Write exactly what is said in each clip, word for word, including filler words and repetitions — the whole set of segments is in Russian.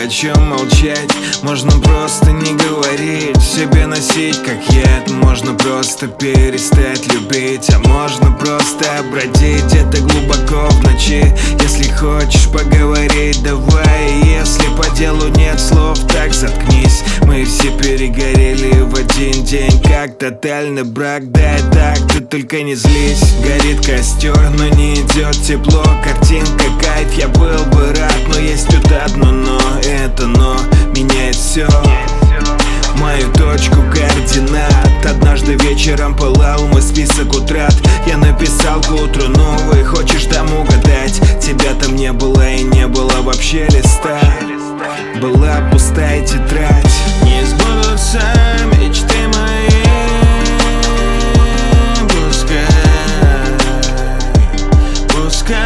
о чем молчать. Можно просто не говорить, в себе носить как яд. Можно просто перестать любить, а можно просто бродить где-то глубоко в ночи. Если хочешь поговорить, давай. Если по делу нет слов, так заткнись. Мы все перегорели в один день, как тотальный брак. Да и так, ты только не злись. Горит костер, но не идет тепло. Картинка кайф, я был бы рад, но есть тут одно но. Это но меняет все, мою точку координат. Однажды вечером пылал мой список утрат. Я написал к утру новый, хочешь там угадать? Тебя там не было и не было вообще листа. Была пустая тетрадь. Не сбудутся мечты мои, пускай, пускай.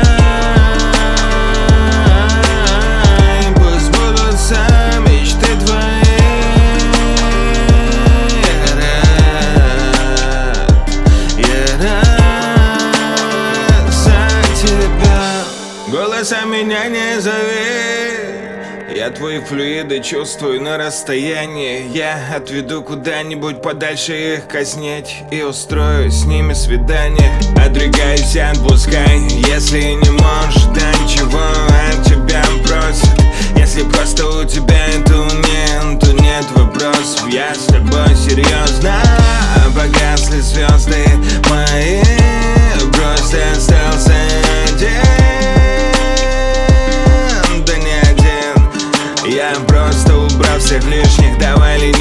Пусть сбудутся мечты твои. Я рад, я рад за тебя. Голосом меня не зови, я твои флюиды чувствую на расстоянии. Я отведу куда-нибудь подальше их казнить и устрою с ними свидание. Отрекаюсь, отпускай, если не можешь, да ничего от тебя просят. Если просто у тебя это нет, то нет вопросов. Я с тобой серьезно. Погасли звезды мои, просто остался один. Я просто убрал всех лишних, давай лети.